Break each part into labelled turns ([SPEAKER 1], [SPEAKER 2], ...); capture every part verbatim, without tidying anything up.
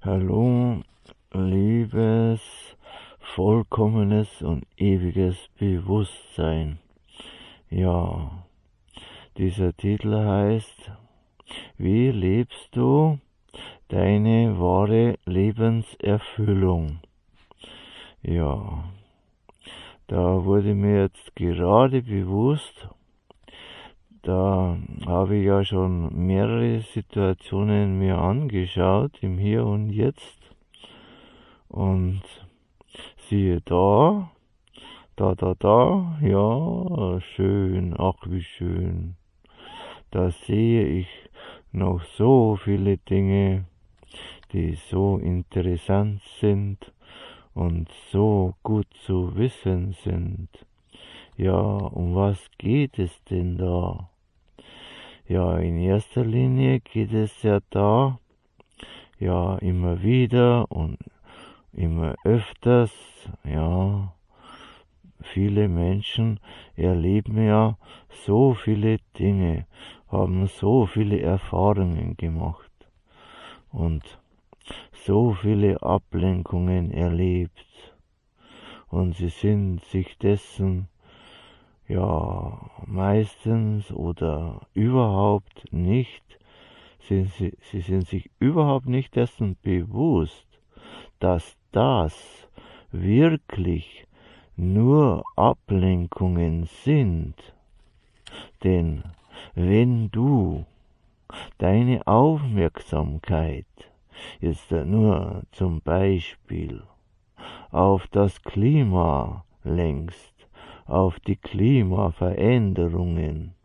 [SPEAKER 1] Hallo, liebes, vollkommenes und ewiges Bewusstsein. Ja, dieser Titel heißt, wie lebst du deine wahre Lebenserfüllung? Ja, da wurde mir jetzt gerade bewusst, da habe ich ja schon mehrere Situationen mir angeschaut, im Hier und Jetzt. Und siehe da, da, da, da, ja, schön, ach wie schön. Da sehe ich noch so viele Dinge, die so interessant sind und so gut zu wissen sind. Ja, um was geht es denn da? Ja, in erster Linie geht es ja da, ja, immer wieder und immer öfters, ja, viele Menschen erleben ja so viele Dinge, haben so viele Erfahrungen gemacht und so viele Ablenkungen erlebt und sie sind sich dessen ja meistens oder überhaupt nicht, sind sie, sie sind sich überhaupt nicht dessen bewusst, dass das wirklich nur Ablenkungen sind. Denn wenn du deine Aufmerksamkeit jetzt nur zum Beispiel auf das Klima lenkst, auf die Klimaveränderungen,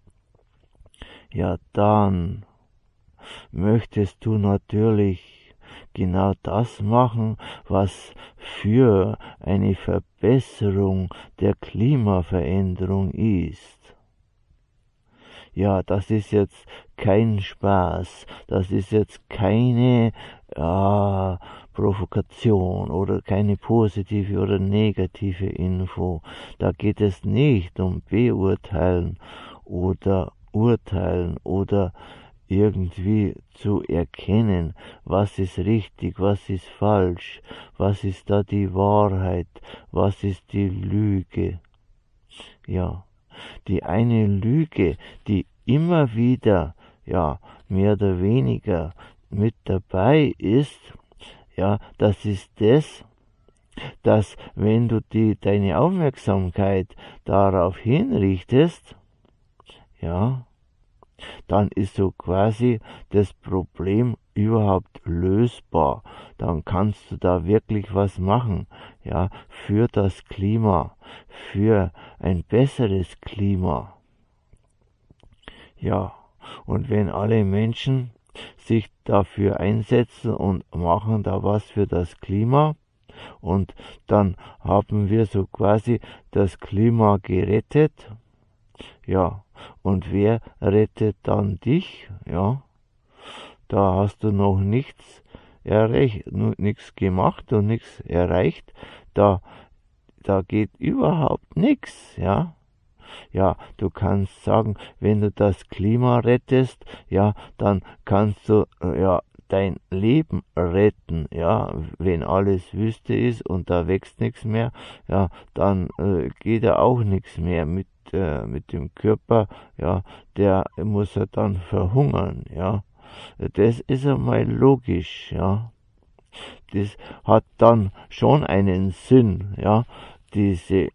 [SPEAKER 1] ja dann möchtest du natürlich genau das machen, was für eine Verbesserung der Klimaveränderung ist. Ja, das ist jetzt kein Spaß, das ist jetzt keine ja, Provokation oder keine positive oder negative Info. Da geht es nicht um Beurteilen oder Urteilen oder irgendwie zu erkennen, was ist richtig, was ist falsch, was ist da die Wahrheit, was ist die Lüge. Ja, die eine Lüge, die immer wieder, ja, mehr oder weniger mit dabei ist, ja, das ist das, dass wenn du die, deine Aufmerksamkeit darauf hinrichtest, ja, dann ist so quasi das Problem überhaupt lösbar. Dann kannst du da wirklich was machen, ja, für das Klima, für ein besseres Klima. Ja, und wenn alle Menschen sich dafür einsetzen und machen da was für das Klima, und dann haben wir so quasi das Klima gerettet, ja, und wer rettet dann dich? Ja, da hast du noch nichts erreicht, nichts gemacht und nichts erreicht. Da, da geht überhaupt nichts, ja. Ja, du kannst sagen, wenn du das Klima rettest, ja, dann kannst du, ja, dein Leben retten, ja, wenn alles Wüste ist und da wächst nichts mehr, ja, dann äh, geht da auch nichts mehr mit äh, mit dem Körper, ja, der muss ja dann verhungern, ja. Das ist einmal logisch, ja. Das hat dann schon einen Sinn, ja, diese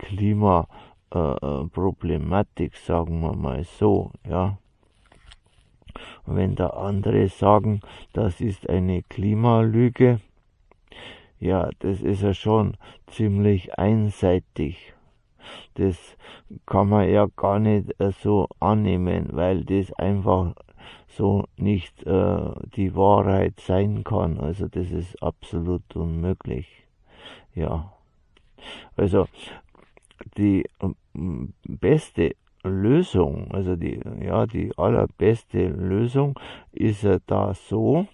[SPEAKER 1] Klimaproblematik, sagen wir mal so, ja. Wenn da andere sagen, das ist eine Klimalüge, ja, das ist ja schon ziemlich einseitig. Das kann man ja gar nicht so annehmen, weil das einfach so nicht äh, die Wahrheit sein kann. Also das ist absolut unmöglich. Ja, also die ähm, beste Lösung, also die, ja, die allerbeste Lösung ist ja da so,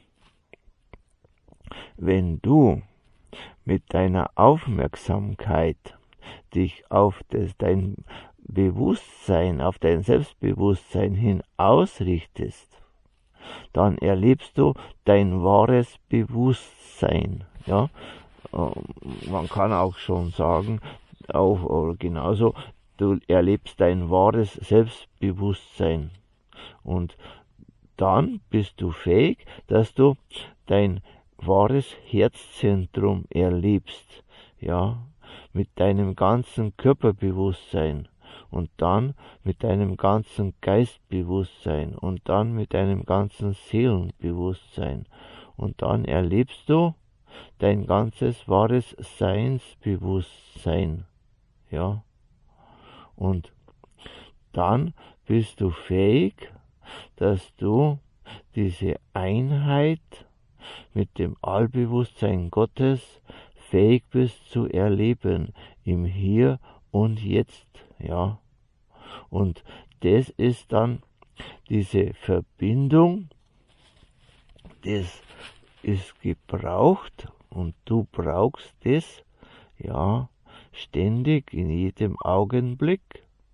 [SPEAKER 1] wenn du mit deiner Aufmerksamkeit dich auf das, dein Bewusstsein, auf dein Selbstbewusstsein hin ausrichtest, dann erlebst du dein wahres Bewusstsein. Ja, man kann auch schon sagen, auch oder genauso, du erlebst dein wahres Selbstbewusstsein. Und dann bist du fähig, dass du dein wahres Herzzentrum erlebst, ja, mit deinem ganzen Körperbewusstsein und dann mit deinem ganzen Geistbewusstsein und dann mit deinem ganzen Seelenbewusstsein und dann erlebst du dein ganzes wahres Seinsbewusstsein, ja, und dann bist du fähig, dass du diese Einheit mit dem Allbewusstsein Gottes fähig bist zu erleben im Hier und Jetzt, ja. Und das ist dann diese Verbindung, das ist gebraucht und du brauchst es, ja, ständig in jedem Augenblick,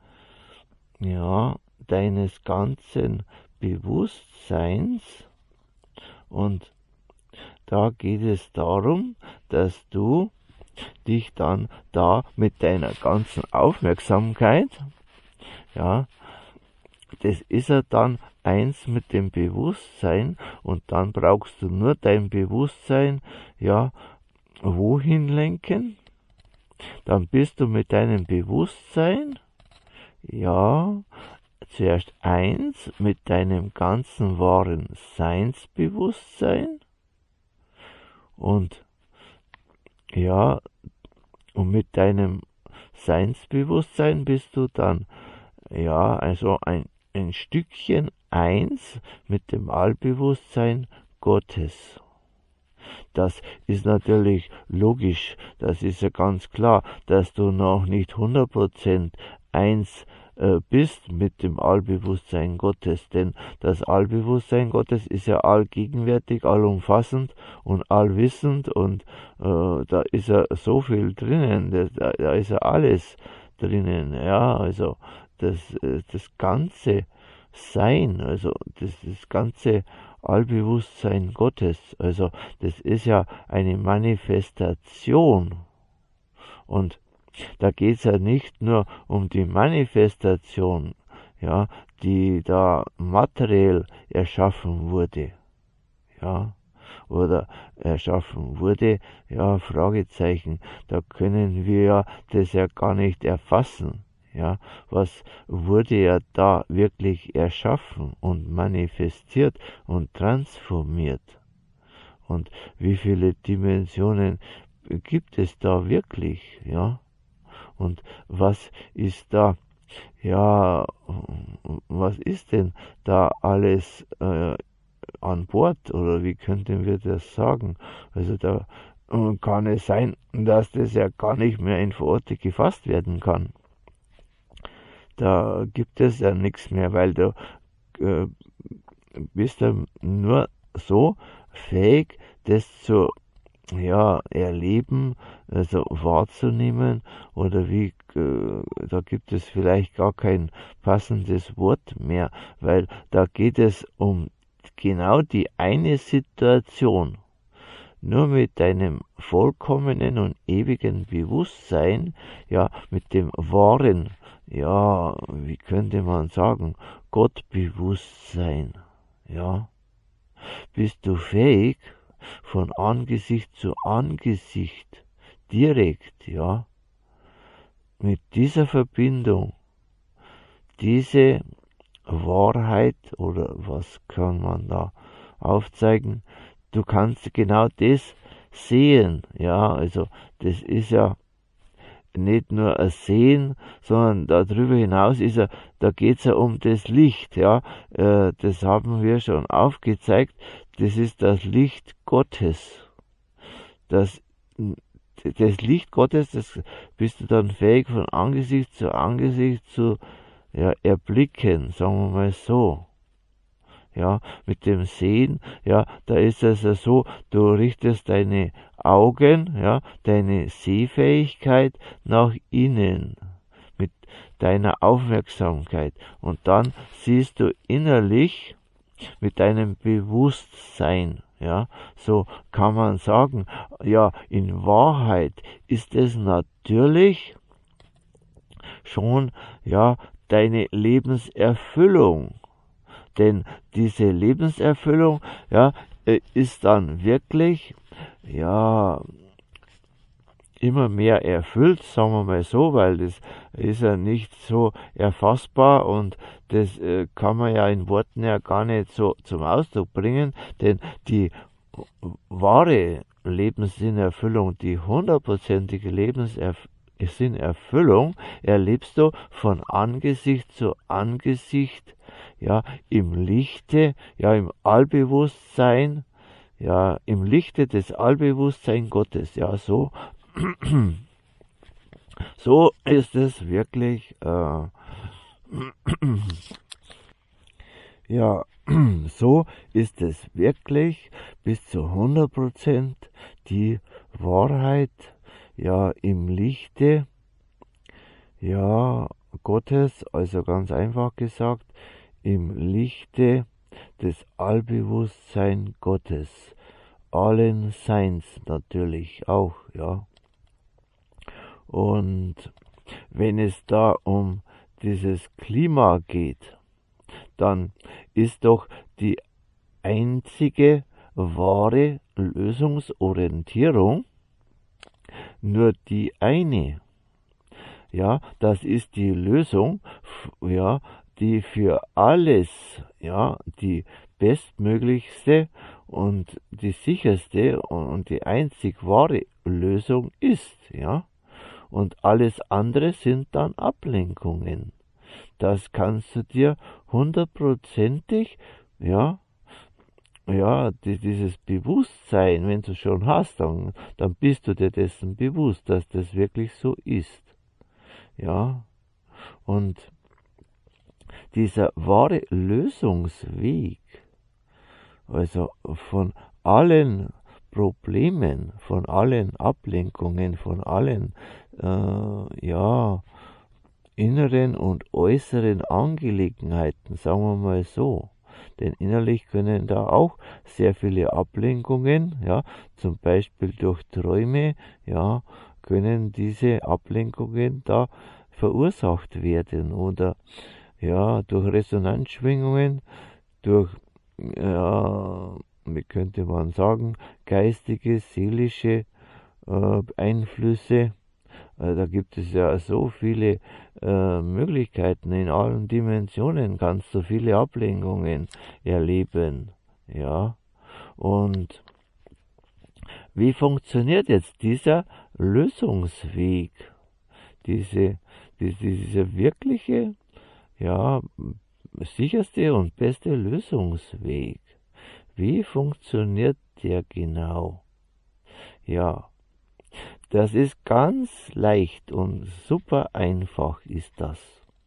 [SPEAKER 1] ja, deines ganzen Bewusstseins. Und da geht es darum, dass du dich dann da mit deiner ganzen Aufmerksamkeit, ja, das ist ja dann eins mit dem Bewusstsein und dann brauchst du nur dein Bewusstsein, ja, wohin lenken? Dann bist du mit deinem Bewusstsein, ja, zuerst eins mit deinem ganzen wahren Seinsbewusstsein und ja, und mit deinem Seinsbewusstsein bist du dann, ja, also ein, ein Stückchen eins mit dem Allbewusstsein Gottes. Das ist natürlich logisch, das ist ja ganz klar, dass du noch nicht hundert Prozent eins äh, bist mit dem Allbewusstsein Gottes, denn das Allbewusstsein Gottes ist ja allgegenwärtig, allumfassend und allwissend und äh, da ist ja so viel drinnen, da, da ist ja alles drinnen, ja, also das, das ganze Sein, also das, das ganze Allbewusstsein Gottes, also das ist ja eine Manifestation und da geht es ja nicht nur um die Manifestation, ja, die da materiell erschaffen wurde, ja, oder erschaffen wurde, ja, Fragezeichen, da können wir ja das ja gar nicht erfassen, ja, was wurde ja da wirklich erschaffen und manifestiert und transformiert und wie viele Dimensionen gibt es da wirklich, ja, und was ist da, ja, was ist denn da alles äh, an Bord oder wie könnten wir das sagen? Also da äh, kann es sein, dass das ja gar nicht mehr in Worte gefasst werden kann. Da gibt es ja nichts mehr, weil du äh, bist ja nur so fähig, das zu ja, erleben, also wahrzunehmen oder wie, äh, da gibt es vielleicht gar kein passendes Wort mehr, weil da geht es um genau die eine Situation. Nur mit deinem vollkommenen und ewigen Bewusstsein, ja, mit dem wahren, ja, wie könnte man sagen, Gottbewusstsein, ja, bist du fähig, von Angesicht zu Angesicht, direkt, ja, mit dieser Verbindung, diese Wahrheit oder was kann man da aufzeigen, du kannst genau das sehen, ja, also das ist ja nicht nur ein Sehen, sondern darüber hinaus ist ja, da geht's ja um das Licht, ja, äh, das haben wir schon aufgezeigt, das ist das Licht Gottes. Das, das Licht Gottes, das bist du dann fähig von Angesicht zu Angesicht zu ja, erblicken, sagen wir mal so. Ja, mit dem Sehen, ja, da ist es ja so, du richtest deine Augen, ja, deine Sehfähigkeit nach innen mit deiner Aufmerksamkeit und dann siehst du innerlich, mit deinem Bewusstsein. Ja, so kann man sagen, ja, in Wahrheit ist es natürlich schon, ja, deine Lebenserfüllung. Denn diese Lebenserfüllung, ja, ist dann wirklich, ja, immer mehr erfüllt, sagen wir mal so, weil das ist ja nicht so erfassbar und das äh, kann man ja in Worten ja gar nicht so zum Ausdruck bringen, denn die wahre Lebenssinnerfüllung, die hundertprozentige Lebenssinnerfüllung erlebst du von Angesicht zu Angesicht, ja, im Lichte, ja, im Allbewusstsein, ja, im Lichte des Allbewusstseins Gottes, ja, so So ist es wirklich, äh, ja, so ist es wirklich bis zu hundert Prozent die Wahrheit, ja, im Lichte, ja, Gottes, also ganz einfach gesagt, im Lichte des Allbewusstseins Gottes, allen Seins natürlich auch, ja. Und wenn es da um dieses Klima geht, dann ist doch die einzige wahre Lösungsorientierung nur die eine. Ja, das ist die Lösung, ja, die für alles, ja, die bestmöglichste und die sicherste und die einzig wahre Lösung ist, ja. Und alles andere sind dann Ablenkungen. Das kannst du dir hundertprozentig, ja, ja, die, dieses Bewusstsein, wenn du schon hast, dann, dann bist du dir dessen bewusst, dass das wirklich so ist. Ja, und dieser wahre Lösungsweg, also von allen Problemen, von allen Ablenkungen, von allen äh, ja, inneren und äußeren Angelegenheiten, sagen wir mal so. Denn innerlich können da auch sehr viele Ablenkungen, ja, zum Beispiel durch Träume, ja, können diese Ablenkungen da verursacht werden oder ja, durch Resonanzschwingungen, durch, ja, wie könnte man sagen, geistige, seelische äh, Einflüsse. Äh, da gibt es ja so viele äh, Möglichkeiten, in allen Dimensionen kannst du viele Ablenkungen erleben. Ja, und wie funktioniert jetzt dieser Lösungsweg? Diese, die, dieser wirkliche, ja, sicherste und beste Lösungsweg. Wie funktioniert der genau? Ja, das ist ganz leicht und super einfach ist das.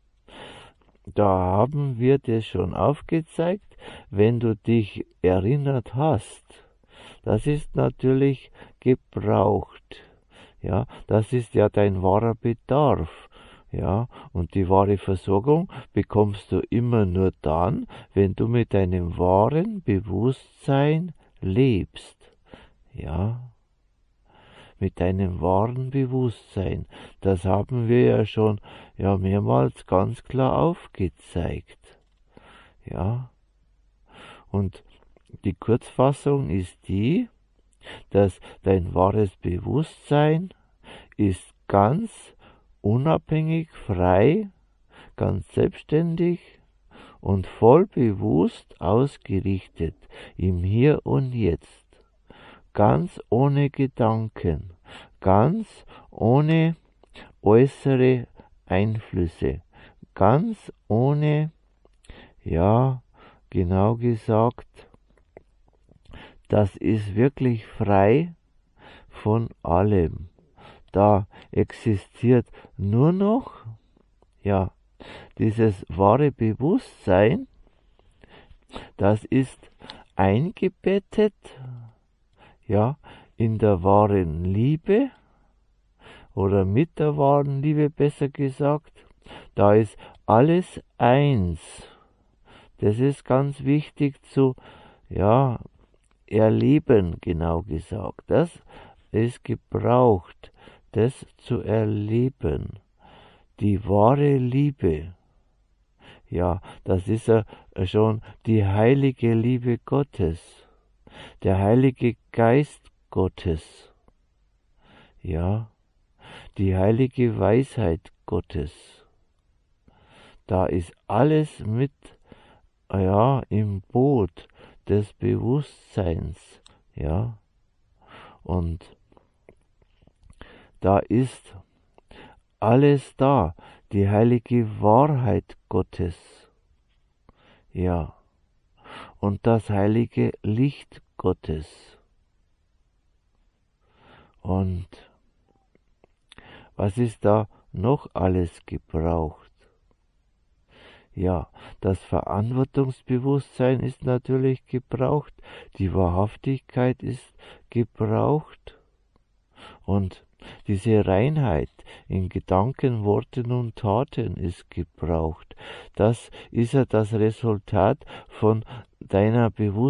[SPEAKER 1] Da haben wir das schon aufgezeigt, wenn du dich erinnert hast. Das ist natürlich gebraucht. Ja, das ist ja dein wahrer Bedarf. Ja, und die wahre Versorgung bekommst du immer nur dann, wenn du mit deinem wahren Bewusstsein lebst. Ja, mit deinem wahren Bewusstsein. Das haben wir ja schon ja mehrmals ganz klar aufgezeigt. Ja, und die Kurzfassung ist die, dass dein wahres Bewusstsein ist ganz unabhängig, frei, ganz selbstständig und voll bewusst ausgerichtet im Hier und Jetzt, ganz ohne Gedanken, ganz ohne äußere Einflüsse, ganz ohne, ja, genau gesagt, das ist wirklich frei von allem. Da existiert nur noch, ja, dieses wahre Bewusstsein, das ist eingebettet, ja, in der wahren Liebe oder mit der wahren Liebe besser gesagt. Da ist alles eins. das ist ganz wichtig zu, ja, erleben, genau gesagt. Das ist gebraucht, das zu erleben. Die wahre Liebe. Ja, das ist ja schon die heilige Liebe Gottes. Der Heilige Geist Gottes. Ja, die heilige Weisheit Gottes. Da ist alles mit, ja, im Boot des Bewusstseins, ja, und da ist alles da, die heilige Wahrheit Gottes, ja, und das heilige Licht Gottes. Und was ist da noch alles gebraucht? Ja, das Verantwortungsbewusstsein ist natürlich gebraucht, die Wahrhaftigkeit ist gebraucht und diese Reinheit in Gedanken, Worten und Taten ist gebraucht. Das ist ja das Resultat von deiner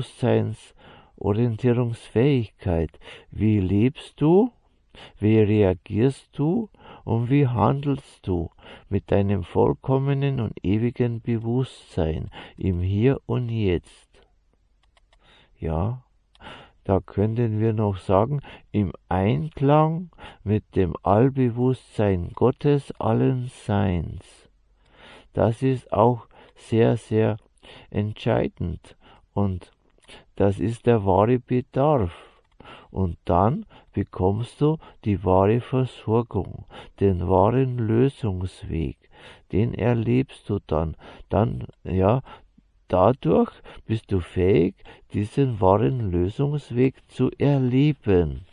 [SPEAKER 1] Bewusstseinsorientierungsfähigkeit. Wie lebst du? Wie reagierst du? Und wie handelst du mit deinem vollkommenen und ewigen Bewusstsein im Hier und Jetzt? Ja, da könnten wir noch sagen, im Einklang mit dem Allbewusstsein Gottes allen Seins. Das ist auch sehr, sehr entscheidend und das ist der wahre Bedarf. Und dann bekommst du die wahre Versorgung, den wahren Lösungsweg, den erlebst du dann. Dann, ja, dadurch bist du fähig, diesen wahren Lösungsweg zu erleben.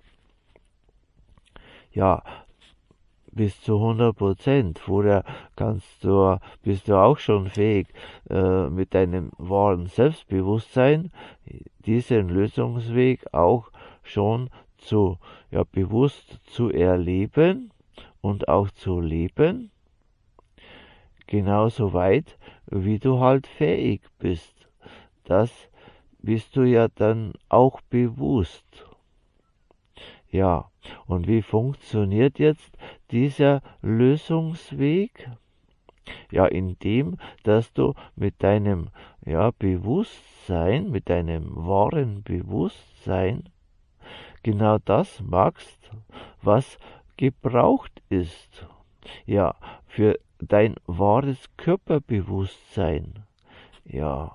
[SPEAKER 1] Ja, bis zu hundert Prozent. Vorher kannst du, bist du auch schon fähig, äh, mit deinem wahren Selbstbewusstsein diesen Lösungsweg auch schon zu, ja, bewusst zu erleben und auch zu leben. Genauso weit, wie du halt fähig bist. Das bist du ja dann auch bewusst. Ja, und wie funktioniert jetzt dieser Lösungsweg? Ja, indem, dass du mit deinem, ja, Bewusstsein, mit deinem wahren Bewusstsein genau das machst, was gebraucht ist. Ja, für dein wahres Körperbewusstsein. Ja,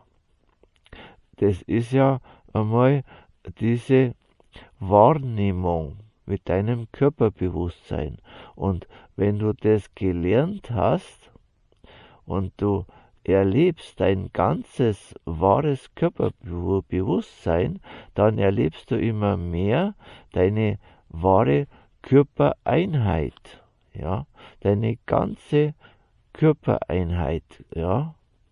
[SPEAKER 1] das ist ja einmal diese Wahrnehmung mit deinem Körperbewusstsein. Und wenn du das gelernt hast und du erlebst dein ganzes wahres Körperbewusstsein, dann erlebst du immer mehr deine wahre Körpereinheit, ja, deine ganze Körpereinheit, ja,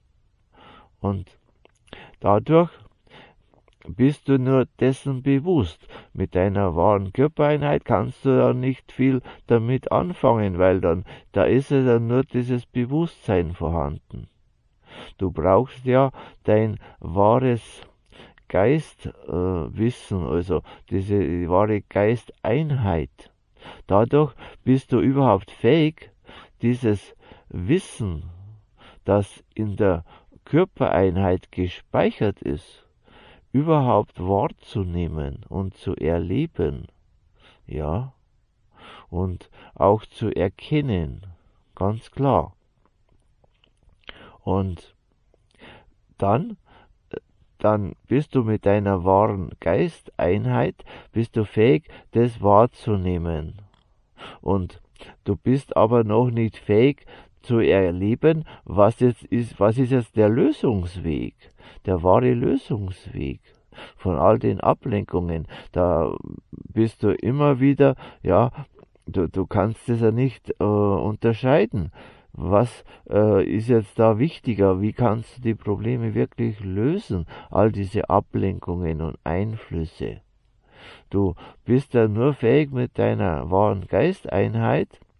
[SPEAKER 1] und dadurch bist du nur dessen bewusst. Mit deiner wahren Körpereinheit kannst du ja nicht viel damit anfangen, weil dann, da ist ja dann nur dieses Bewusstsein vorhanden. Du brauchst ja dein wahres Geistwissen, äh, also diese wahre Geisteinheit. Dadurch bist du überhaupt fähig, dieses Wissen, das in der Körpereinheit gespeichert ist, überhaupt wahrzunehmen und zu erleben, ja, und auch zu erkennen, ganz klar. Und dann, dann bist du mit deiner wahren Geisteinheit, bist du fähig, das wahrzunehmen. Und du bist aber noch nicht fähig zu erleben, was jetzt ist, was ist jetzt der Lösungsweg, der wahre Lösungsweg von all den Ablenkungen. Da bist du immer wieder, ja, du, du kannst es ja nicht äh, unterscheiden. Was äh, ist jetzt da wichtiger? Wie kannst du die Probleme wirklich lösen? All diese Ablenkungen und Einflüsse. Du bist ja nur fähig mit deiner wahren Geisteinheit,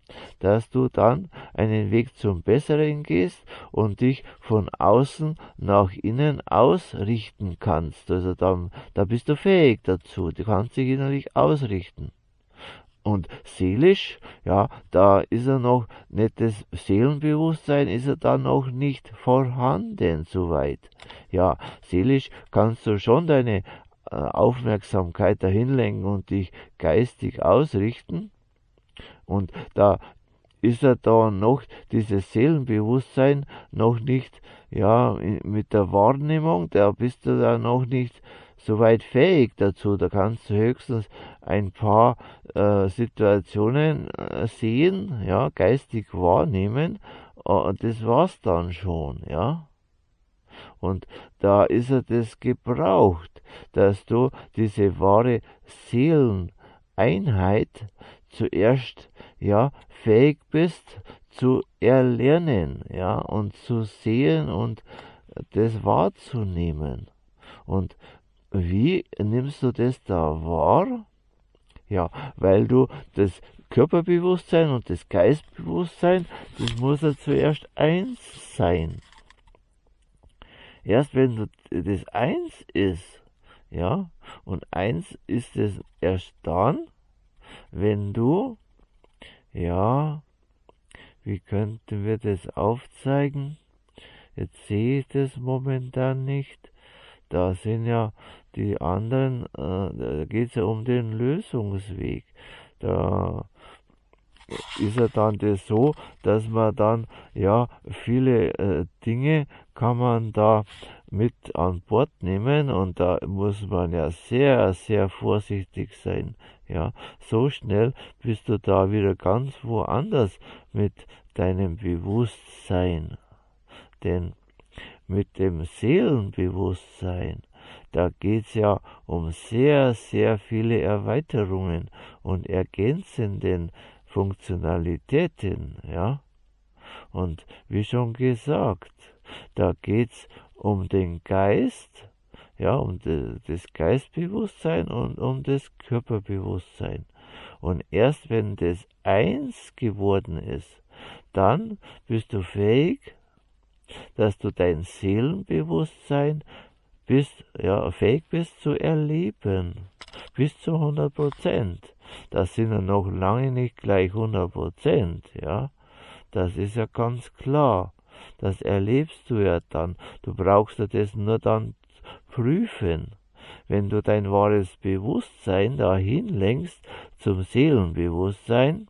[SPEAKER 1] dass du dann einen Weg zum Besseren gehst und dich von außen nach innen ausrichten kannst. Also da, da bist du fähig dazu. Du kannst dich innerlich ausrichten. Und seelisch, ja, da ist er noch nicht, das Seelenbewusstsein ist er da noch nicht vorhanden, soweit. Ja, seelisch kannst du schon deine äh, Aufmerksamkeit dahin lenken und dich geistig ausrichten. Und da ist er da noch, dieses Seelenbewusstsein, noch nicht, ja, mit der Wahrnehmung, da bist du da noch nicht so weit fähig dazu. Da kannst du höchstens ein paar äh, Situationen äh, sehen, ja, geistig wahrnehmen, äh, das war's dann schon, ja. Und da ist er das gebraucht, dass du diese wahre Seeleneinheit zuerst, ja, fähig bist zu erlernen, ja, und zu sehen und das wahrzunehmen. Und wie nimmst du das da wahr? Ja, weil du das Körperbewusstsein und das Geistbewusstsein, das muss ja zuerst eins sein. Erst wenn du das eins ist, ja, und eins ist es erst dann, wenn du, ja, wie könnten wir das aufzeigen? Jetzt sehe ich das momentan nicht. Da sind ja die anderen, äh, da geht es ja um den Lösungsweg. Da ist ja dann das so, dass man dann, ja, viele äh, Dinge kann man da mit an Bord nehmen und da muss man ja sehr, sehr vorsichtig sein. Ja, so schnell bist du da wieder ganz woanders mit deinem Bewusstsein. Denn mit dem Seelenbewusstsein, da geht's ja um sehr, sehr viele Erweiterungen und ergänzenden Funktionalitäten, ja. Und wie schon gesagt, da geht's um den Geist, ja, um das Geistbewusstsein und um das Körperbewusstsein. Und erst wenn das eins geworden ist, dann bist du fähig, dass du dein Seelenbewusstsein bist, ja, fähig bist zu erleben. Bis zu hundert Prozent. Das sind ja noch lange nicht gleich hundert Prozent, ja. Das ist ja ganz klar. Das erlebst du ja dann. Du brauchst ja das nur dann prüfen. Wenn du dein wahres Bewusstsein dahin lenkst zum Seelenbewusstsein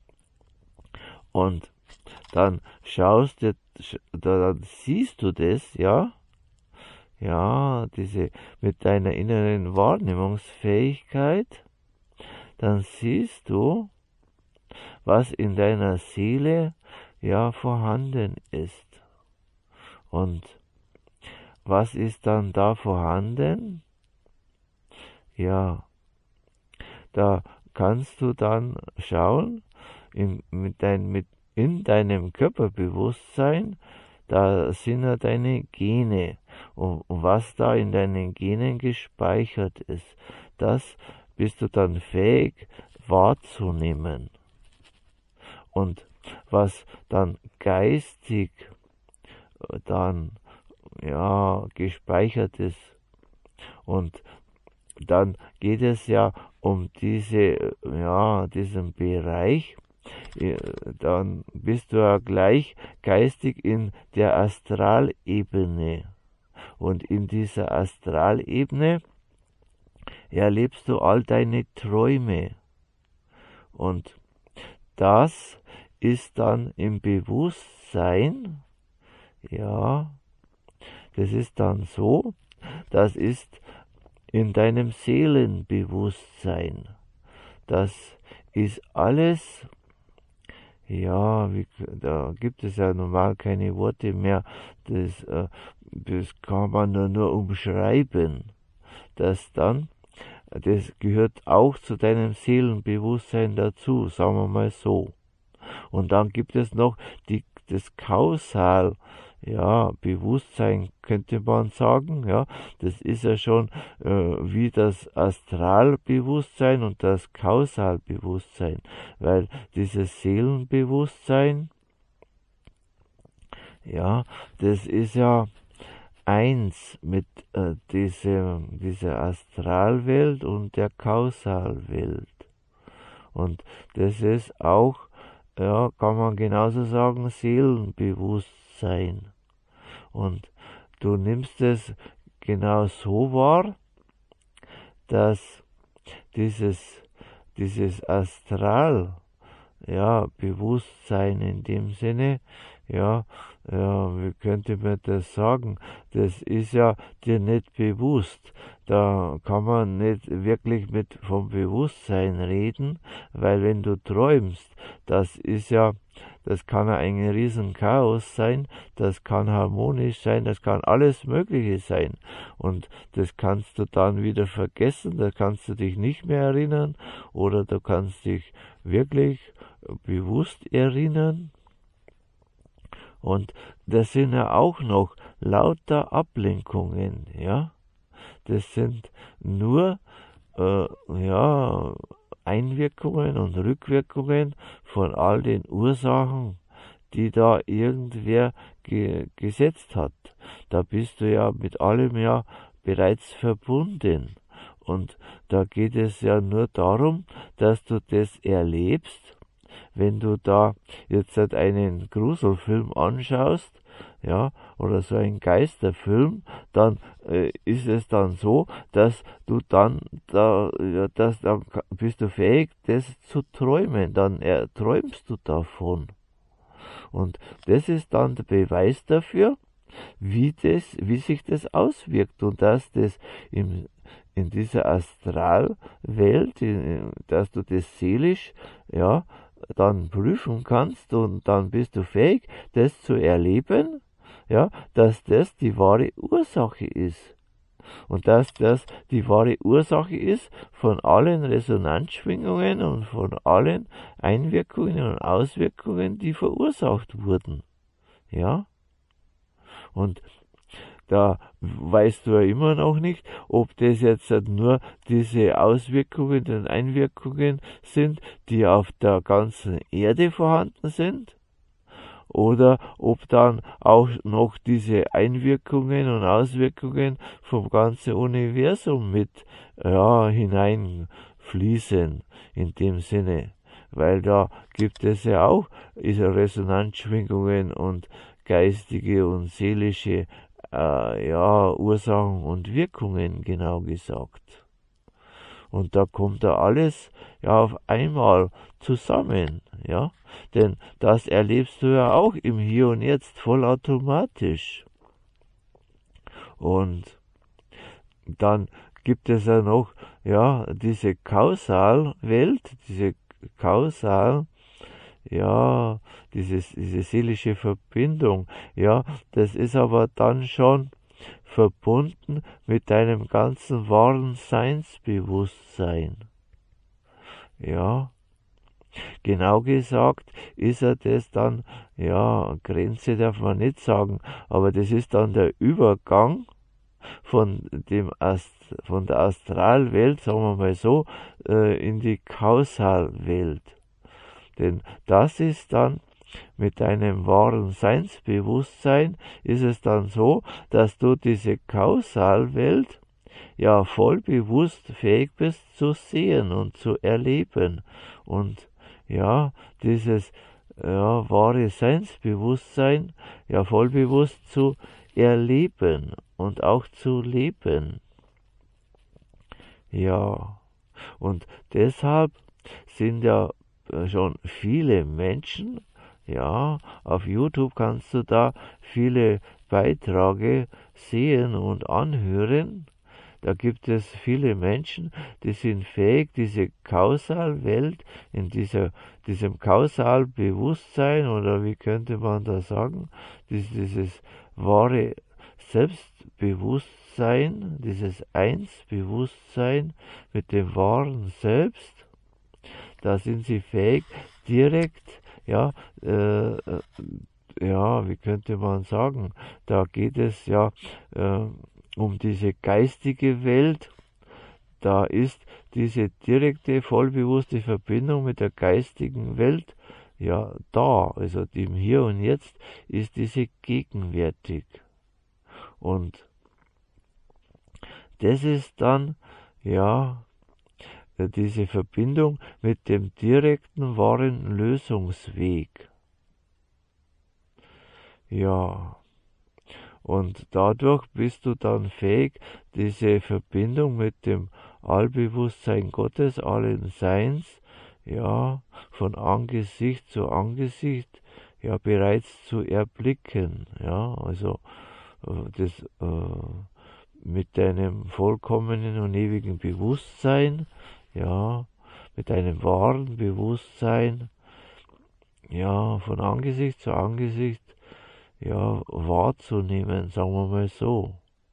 [SPEAKER 1] und dann schaust du, dann siehst du das, ja, ja, diese, mit deiner inneren Wahrnehmungsfähigkeit, dann siehst du, was in deiner Seele, ja, vorhanden ist. Und was ist dann da vorhanden? Ja, da kannst du dann schauen, in, mit dein, mit, in deinem Körperbewusstsein, da sind ja deine Gene. Und was da in deinen Genen gespeichert ist, das bist du dann fähig wahrzunehmen. Und was dann geistig dann, ja, gespeichert ist. Und dann geht es ja um diese, ja, diesen Bereich, dann bist du ja gleich geistig in der Astralebene. Und in dieser Astralebene erlebst du all deine Träume. Und das ist dann im Bewusstsein, ja, das ist dann so, das ist in deinem Seelenbewusstsein. Das ist alles, ja, wie, da gibt es ja normal keine Worte mehr, das, äh, das kann man nur, nur umschreiben, dass dann, das gehört auch zu deinem Seelenbewusstsein dazu, sagen wir mal so. Und dann gibt es noch die, das Kausal, ja, Bewusstsein könnte man sagen, ja, das ist ja schon äh, wie das Astralbewusstsein und das Kausalbewusstsein, weil dieses Seelenbewusstsein, ja, das ist ja eins mit äh, diese, dieser Astralwelt und der Kausalwelt. Und das ist auch, ja, kann man genauso sagen, Seelenbewusstsein. Und du nimmst es genau so wahr, dass dieses, dieses Astral, ja, Bewusstsein in dem Sinne, ja, ja, wie könnte man das sagen? Das ist ja dir nicht bewusst. Da kann man nicht wirklich mit vom Bewusstsein reden, weil wenn du träumst, das ist ja, das kann ja ein riesen Chaos sein, das kann harmonisch sein, das kann alles Mögliche sein. Und das kannst du dann wieder vergessen, da kannst du dich nicht mehr erinnern oder du kannst dich wirklich bewusst erinnern. Und das sind ja auch noch lauter Ablenkungen, ja. Das sind nur, äh, ja, Einwirkungen und Rückwirkungen von all den Ursachen, die da irgendwer ge gesetzt hat. Da bist du ja mit allem ja bereits verbunden. Und da geht es ja nur darum, dass du das erlebst. Wenn du da jetzt halt einen Gruselfilm anschaust, ja, oder so einen Geisterfilm, dann äh, ist es dann so, dass du dann, da, ja, dass, dann bist du fähig, das zu träumen, dann äh, träumst du davon. Und das ist dann der Beweis dafür, wie das, wie sich das auswirkt und dass das im, in dieser Astralwelt, dass du das seelisch, ja, dann prüfen kannst und dann bist du fähig, das zu erleben, ja, dass das die wahre Ursache ist. Und dass das die wahre Ursache ist von allen Resonanzschwingungen und von allen Einwirkungen und Auswirkungen, die verursacht wurden. Ja? Und da weißt du ja immer noch nicht, ob das jetzt nur diese Auswirkungen und Einwirkungen sind, die auf der ganzen Erde vorhanden sind, oder ob dann auch noch diese Einwirkungen und Auswirkungen vom ganzen Universum mit ja, hineinfließen in dem Sinne. Weil da gibt es ja auch diese Resonanzschwingungen und geistige und seelische äh, ja, Ursachen und Wirkungen, genau gesagt. Und da kommt da alles ja auf einmal zusammen, ja. Denn das erlebst du ja auch im Hier und Jetzt vollautomatisch. Und dann gibt es ja noch, ja, diese Kausalwelt, diese Kausal, ja, dieses, diese seelische Verbindung, ja, das ist aber dann schon verbunden mit deinem ganzen wahren Seinsbewusstsein. Ja, genau gesagt ist er das dann, ja, Grenze darf man nicht sagen, aber das ist dann der Übergang von dem Ast von der Astralwelt, sagen wir mal so, äh, in die Kausalwelt. Denn das ist dann mit deinem wahren Seinsbewusstsein ist es dann so, dass du diese Kausalwelt ja voll bewusst fähig bist zu sehen und zu erleben und ja, dieses ja, wahre Seinsbewusstsein ja voll bewusst zu erleben und auch zu leben. Ja, und deshalb sind ja schon viele Menschen, ja, auf YouTube kannst du da viele Beiträge sehen und anhören. Da gibt es viele Menschen, die sind fähig, diese Kausalwelt, in dieser, diesem Kausalbewusstsein, oder wie könnte man das sagen, dieses, dieses wahre Selbstbewusstsein, dieses Einsbewusstsein mit dem wahren Selbst, da sind sie fähig, direkt, ja, äh, ja, wie könnte man sagen, da geht es ja äh, um diese geistige Welt. Da ist diese direkte, vollbewusste Verbindung mit der geistigen Welt ja da. Also im Hier und Jetzt ist diese gegenwärtig. Und das ist dann, ja, diese Verbindung mit dem direkten, wahren Lösungsweg. Ja, und dadurch bist du dann fähig, diese Verbindung mit dem Allbewusstsein Gottes, allen Seins, ja, von Angesicht zu Angesicht, ja, bereits zu erblicken, ja, also, das, äh, mit deinem vollkommenen und ewigen Bewusstsein, ja, mit deinem wahren Bewusstsein, ja, von Angesicht zu Angesicht, ja, wahrzunehmen, sagen wir mal so.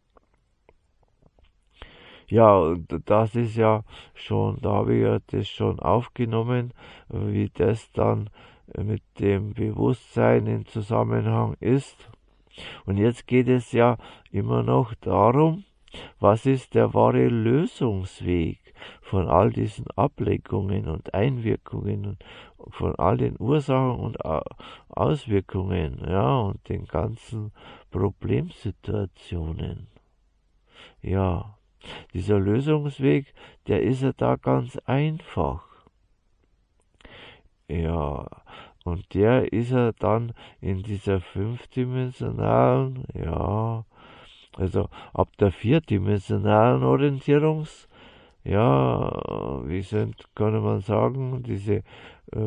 [SPEAKER 1] Ja, das ist ja schon, da habe ich ja das schon aufgenommen, wie das dann mit dem Bewusstsein in Zusammenhang ist. Und jetzt geht es ja immer noch darum, was ist der wahre Lösungsweg von all diesen Ablenkungen und Einwirkungen und von all den Ursachen und Auswirkungen, ja, und den ganzen Problemsituationen. Ja, dieser Lösungsweg, der ist ja da ganz einfach. Ja, und der ist ja dann in dieser fünfdimensionalen, ja, also ab der vierdimensionalen Orientierungs, ja, wie sind, kann man sagen, diese äh,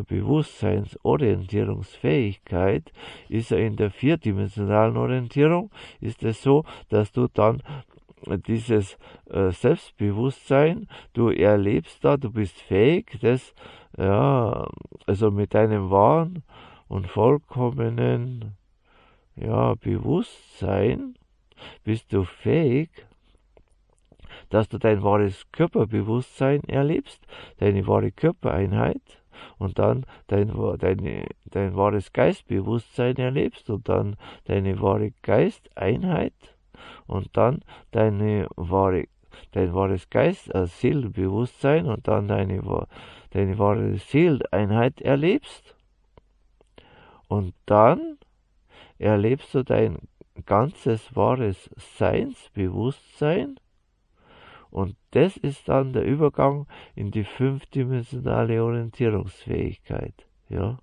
[SPEAKER 1] Bewusstseinsorientierungsfähigkeit ist ja in der vierdimensionalen Orientierung, ist es so, dass du dann dieses äh, Selbstbewusstsein, du erlebst da, du bist fähig, das, ja, also mit deinem wahren und vollkommenen, ja, Bewusstsein, bist du fähig, dass du dein wahres Körperbewusstsein erlebst, deine wahre Körpereinheit und dann dein, deine, dein wahres Geistbewusstsein erlebst und dann deine wahre Geisteinheit und dann deine wahre, dein wahres Geist, äh, Seelenbewusstsein und dann deine, deine wahre Seeleneinheit erlebst und dann erlebst du dein ganzes wahres Seinsbewusstsein und das ist dann der Übergang in die fünfdimensionale Orientierungsfähigkeit, ja.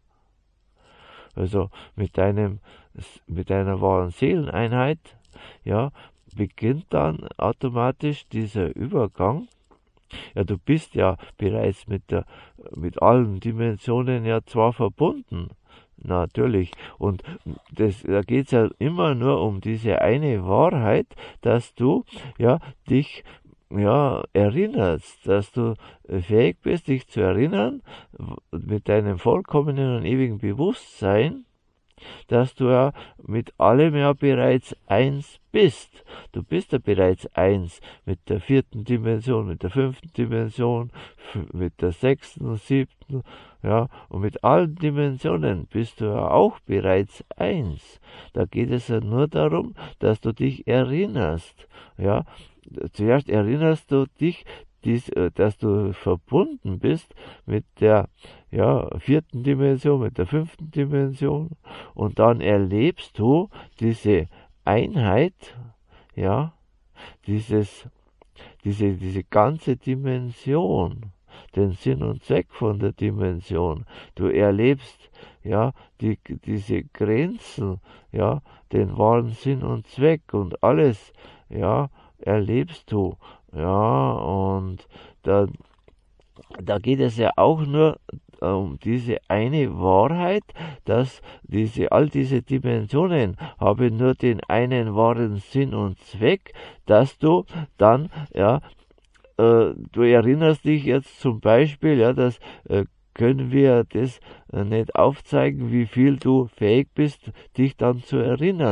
[SPEAKER 1] Also mit deinem, mit deiner wahren Seeleneinheit, ja, beginnt dann automatisch dieser Übergang. Ja, du bist ja bereits mit der, mit allen Dimensionen ja zwar verbunden, natürlich. Und das, da geht es ja immer nur um diese eine Wahrheit, dass du ja dich ja erinnerst, dass du fähig bist, dich zu erinnern mit deinem vollkommenen und ewigen Bewusstsein, dass du ja mit allem ja bereits eins bist. Du bist ja bereits eins mit der vierten Dimension, mit der fünften Dimension, mit der sechsten, siebten, ja, und mit allen Dimensionen bist du ja auch bereits eins. Da geht es ja nur darum, dass du dich erinnerst, ja. Zuerst erinnerst du dich, dies, dass du verbunden bist mit der, ja, vierten Dimension, mit der fünften Dimension und dann erlebst du diese Einheit, ja, dieses, diese, diese ganze Dimension, den Sinn und Zweck von der Dimension. Du erlebst, ja, die, diese Grenzen, ja, den wahren Sinn und Zweck und alles, ja, erlebst du, ja, und da, da geht es ja auch nur um diese eine Wahrheit, dass diese, all diese Dimensionen haben nur den einen wahren Sinn und Zweck, dass du dann, ja, äh, du erinnerst dich jetzt zum Beispiel, ja, das äh, können wir das äh, nicht aufzeigen, wie viel du fähig bist, dich dann zu erinnern.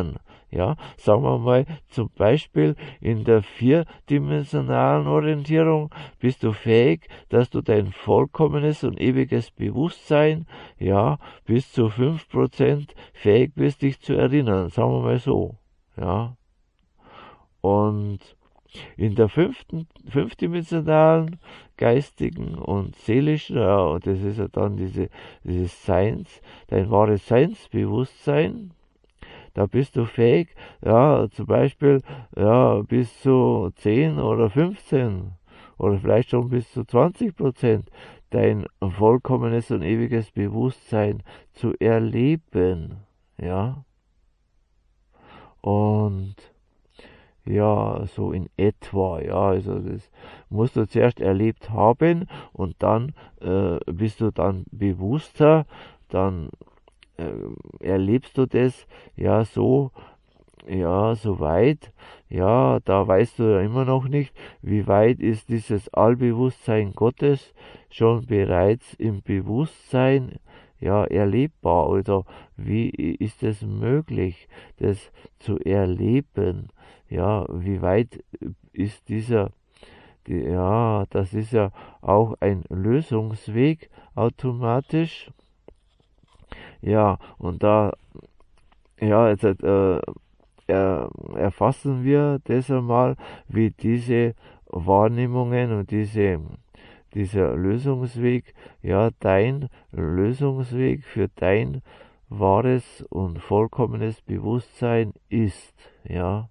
[SPEAKER 1] Ja, sagen wir mal, zum Beispiel in der vierdimensionalen Orientierung bist du fähig, dass du dein vollkommenes und ewiges Bewusstsein, ja, bis zu fünf Prozent fähig bist, dich zu erinnern, sagen wir mal so, ja. Und in der fünften, fünfdimensionalen, geistigen und seelischen, ja, und das ist ja dann diese, dieses Seins, dein wahres Seinsbewusstsein, da bist du fähig, ja, zum Beispiel, ja, bis zu zehn oder fünfzehn oder vielleicht schon bis zu zwanzig Prozent dein vollkommenes und ewiges Bewusstsein zu erleben, ja. Und ja, so in etwa, ja, also das musst du zuerst erlebt haben und dann äh, bist du dann bewusster, dann äh, erlebst du das, ja, so, ja, so weit, ja, da weißt du ja immer noch nicht, wie weit ist dieses Allbewusstsein Gottes schon bereits im Bewusstsein, ja, erlebbar, oder wie ist es möglich, das zu erleben? Ja, wie weit ist dieser, die, ja, das ist ja auch ein Lösungsweg automatisch. Ja, und da, ja, jetzt äh, er, erfassen wir das einmal, wie diese Wahrnehmungen und diese, dieser Lösungsweg, ja, dein Lösungsweg für dein wahres und vollkommenes Bewusstsein ist, ja.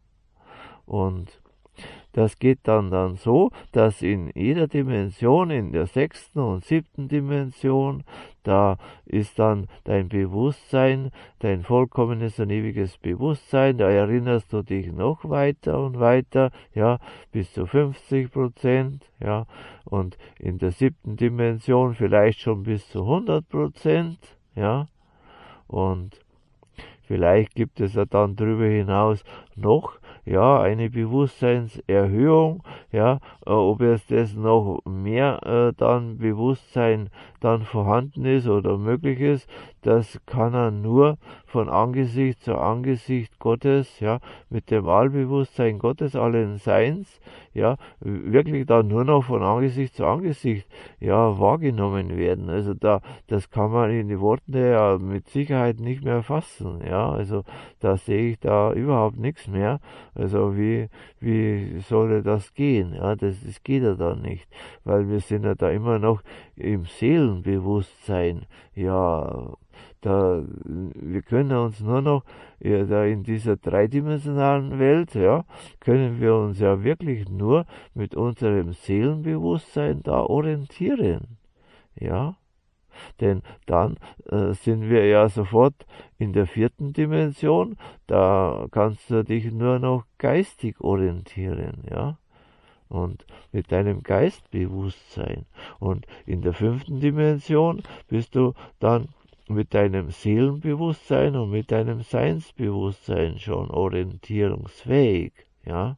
[SPEAKER 1] Und das geht dann dann so, dass in jeder Dimension, in der sechsten und siebten Dimension, da ist dann dein Bewusstsein, dein vollkommenes und ewiges Bewusstsein, da erinnerst du dich noch weiter und weiter, ja, bis zu fünfzig Prozent, ja, und in der siebten Dimension vielleicht schon bis zu hundert Prozent, ja, und vielleicht gibt es ja dann darüber hinaus noch, ja, eine Bewusstseinserhöhung, ja, äh, ob es das noch mehr äh, dann Bewusstsein dann vorhanden ist oder möglich ist, das kann er nur von Angesicht zu Angesicht Gottes, ja, mit dem Allbewusstsein Gottes allen Seins, ja, wirklich dann nur noch von Angesicht zu Angesicht, ja, wahrgenommen werden. Also da, das kann man in die Worte ja mit Sicherheit nicht mehr fassen, ja, also da sehe ich da überhaupt nichts mehr. Also wie, wie soll das gehen? Ja, das, das geht ja dann nicht, weil wir sind ja da immer noch im Seelenbewusstsein. Ja, da, wir können uns nur noch, ja, da in dieser dreidimensionalen Welt, ja, können wir uns ja wirklich nur mit unserem Seelenbewusstsein da orientieren. Ja. Denn dann äh, sind wir ja sofort in der vierten Dimension, da kannst du dich nur noch geistig orientieren, ja, und mit deinem Geistbewusstsein. Und in der fünften Dimension bist du dann mit deinem Seelenbewusstsein und mit deinem Seinsbewusstsein schon orientierungsfähig, ja,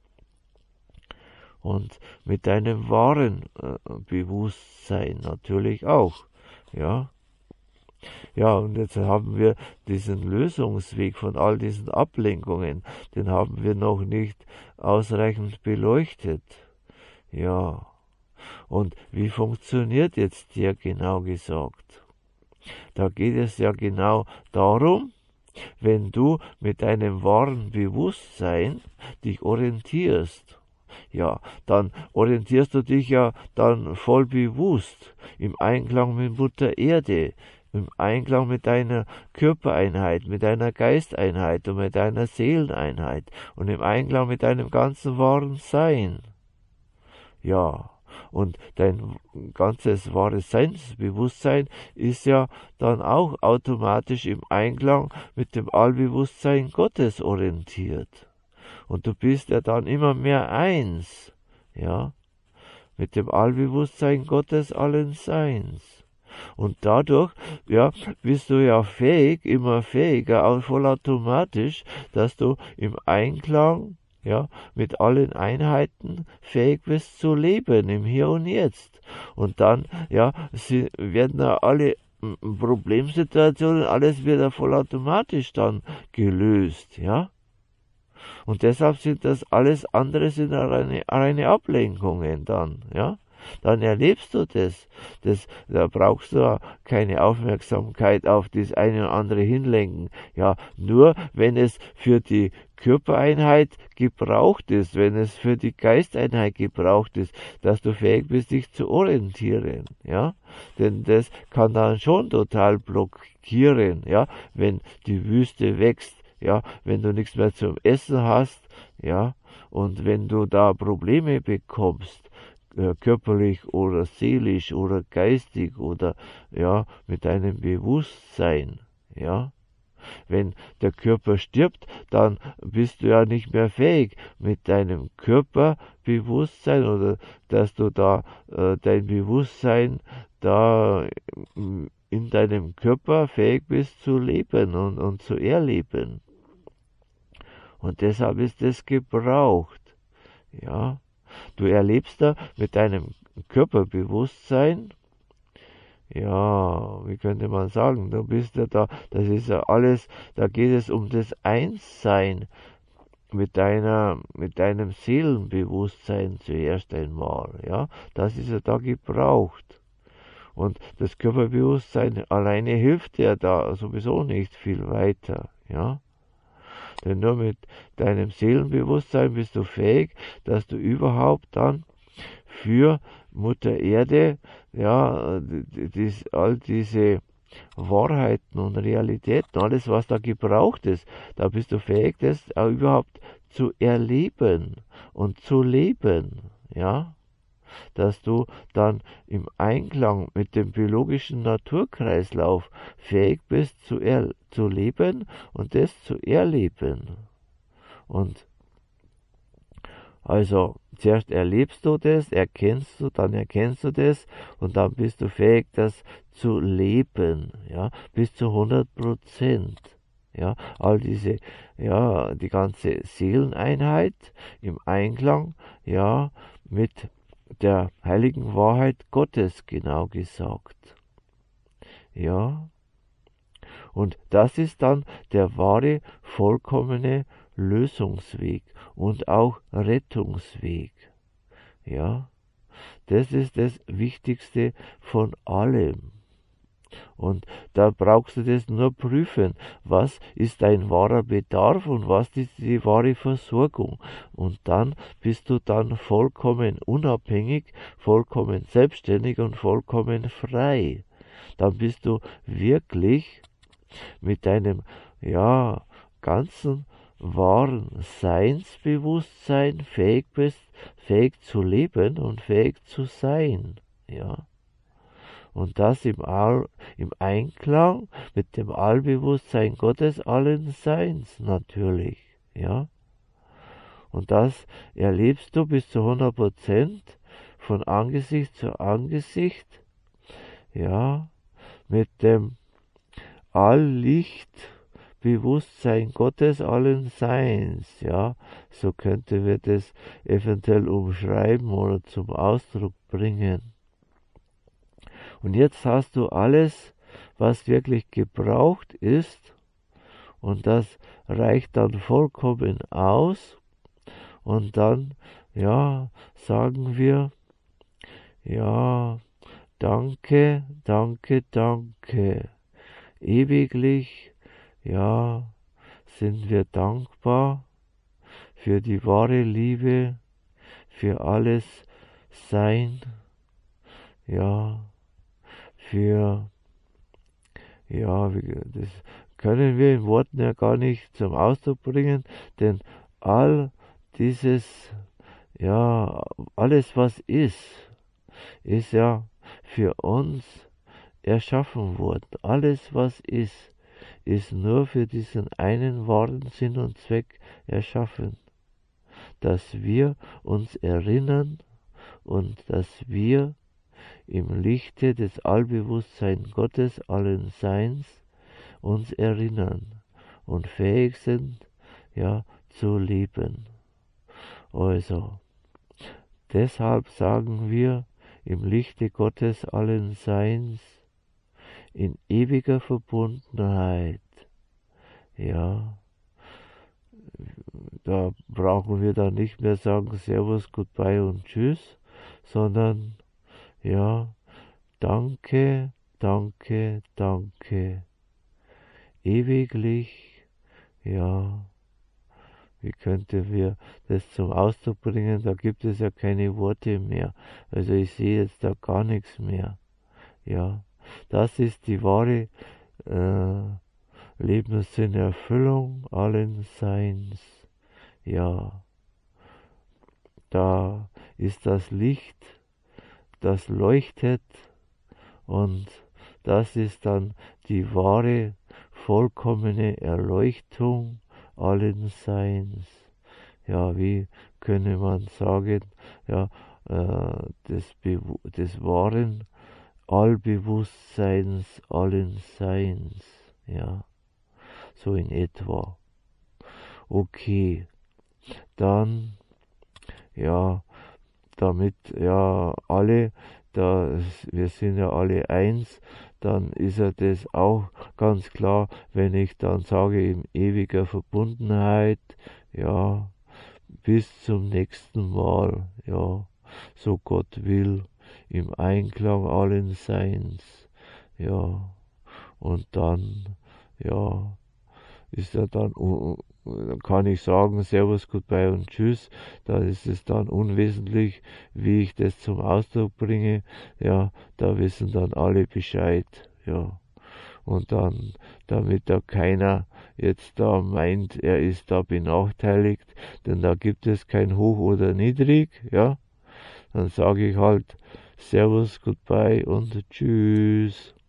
[SPEAKER 1] und mit deinem wahren äh, Bewusstsein natürlich auch. Ja, ja, und jetzt haben wir diesen Lösungsweg von all diesen Ablenkungen, den haben wir noch nicht ausreichend beleuchtet. Ja, und wie funktioniert jetzt der genau gesagt? Da geht es ja genau darum, wenn du mit deinem wahren Bewusstsein dich orientierst, ja, dann orientierst du dich ja dann voll bewusst im Einklang mit Mutter Erde, im Einklang mit deiner Körpereinheit, mit deiner Geisteinheit und mit deiner Seeleneinheit und im Einklang mit deinem ganzen wahren Sein. Ja, und dein ganzes wahres Seinsbewusstsein ist ja dann auch automatisch im Einklang mit dem Allbewusstsein Gottes orientiert. Und du bist ja dann immer mehr eins, ja, mit dem Allbewusstsein Gottes allen Seins. Und dadurch, ja, bist du ja fähig, immer fähiger, auch vollautomatisch, dass du im Einklang, ja, mit allen Einheiten fähig bist zu leben, im Hier und Jetzt. Und dann, ja, sie werden ja alle Problemsituationen, alles wird ja vollautomatisch dann gelöst, ja. Und deshalb sind das alles andere sind reine, reine Ablenkungen dann, ja. Dann erlebst du das. das. Da brauchst du ja keine Aufmerksamkeit auf das eine oder andere hinlenken. Ja, nur wenn es für die Körpereinheit gebraucht ist, wenn es für die Geisteinheit gebraucht ist, dass du fähig bist, dich zu orientieren, ja. Denn das kann dann schon total blockieren, ja, wenn die Wüste wächst, ja, wenn du nichts mehr zum Essen hast, ja, und wenn du da Probleme bekommst, körperlich oder seelisch oder geistig oder ja mit deinem Bewusstsein, ja. Wenn der Körper stirbt, dann bist du ja nicht mehr fähig mit deinem Körperbewusstsein oder dass du da äh, dein Bewusstsein da in deinem Körper fähig bist zu leben und, und zu erleben. Und deshalb ist es gebraucht, ja. Du erlebst da mit deinem Körperbewusstsein, ja, wie könnte man sagen, du bist ja da, das ist ja alles, da geht es um das Einssein mit deiner, mit deinem Seelenbewusstsein zuerst einmal, ja, das ist ja da gebraucht. Und das Körperbewusstsein alleine hilft dir da sowieso nicht viel weiter, ja. Denn nur mit deinem Seelenbewusstsein bist du fähig, dass du überhaupt dann für Mutter Erde, ja, dies, all diese Wahrheiten und Realitäten, alles was da gebraucht ist, da bist du fähig, das auch überhaupt zu erleben und zu leben, ja. Dass du dann im Einklang mit dem biologischen Naturkreislauf fähig bist zu, er, zu leben und das zu erleben. Und also zuerst erlebst du das, erkennst du, dann erkennst du das und dann bist du fähig, das zu leben, ja, bis zu hundert Prozent. Ja, all diese, ja, die ganze Seeleneinheit im Einklang, ja, mit der heiligen Wahrheit Gottes, genau gesagt. Ja. Und das ist dann der wahre, vollkommene Lösungsweg und auch Rettungsweg. Ja. Das ist das Wichtigste von allem. Und da brauchst du das nur prüfen. Was ist dein wahrer Bedarf und was ist die wahre Versorgung? Und dann bist du dann vollkommen unabhängig, vollkommen selbstständig und vollkommen frei. Dann bist du wirklich mit deinem, ja, ganzen wahren Seinsbewusstsein fähig bist, fähig zu leben und fähig zu sein. Ja. Und das im, All, im Einklang mit dem Allbewusstsein Gottes allen Seins natürlich, ja. Und das erlebst du bis zu hundert Prozent von Angesicht zu Angesicht, ja, mit dem Alllichtbewusstsein Gottes allen Seins, ja. So könnte wir das eventuell umschreiben oder zum Ausdruck bringen. Und jetzt hast du alles, was wirklich gebraucht ist, und das reicht dann vollkommen aus. Und dann, ja, sagen wir, ja, danke, danke, danke. Ewiglich, ja, sind wir dankbar für die wahre Liebe, für alles Sein, ja, für, ja, das können wir in Worten ja gar nicht zum Ausdruck bringen, denn all dieses, ja, alles was ist, ist ja für uns erschaffen worden. Alles was ist, ist nur für diesen einen wahren Sinn und Zweck erschaffen, dass wir uns erinnern und dass wir im Lichte des Allbewusstseins Gottes allen Seins uns erinnern und fähig sind, ja, zu leben. Also, deshalb sagen wir im Lichte Gottes allen Seins in ewiger Verbundenheit, ja, da brauchen wir dann nicht mehr sagen Servus, Goodbye und Tschüss, sondern ja, danke, danke, danke, ewiglich, ja, wie könnten wir das zum Ausdruck bringen? Da gibt es ja keine Worte mehr. Also ich sehe jetzt da gar nichts mehr. Ja, das ist die wahre äh, Lebenssinnerfüllung allen Seins. Ja, da ist das Licht, das leuchtet, und das ist dann die wahre, vollkommene Erleuchtung allen Seins. Ja, wie könnte man sagen, ja, äh, des, Bewu des wahren Allbewusstseins allen Seins. Ja, so in etwa. Okay, dann, ja, damit ja alle, da, wir sind ja alle eins, dann ist ja das auch ganz klar, wenn ich dann sage, in ewiger Verbundenheit, ja, bis zum nächsten Mal, ja, so Gott will, im Einklang allen Seins, ja, und dann, ja, ist ja dann, dann kann ich sagen, Servus, Goodbye und Tschüss, da ist es dann unwesentlich, wie ich das zum Ausdruck bringe, ja, da wissen dann alle Bescheid, ja, und dann, damit da keiner jetzt da meint, er ist da benachteiligt, denn da gibt es kein Hoch oder Niedrig, ja, dann sage ich halt Servus, Goodbye und Tschüss.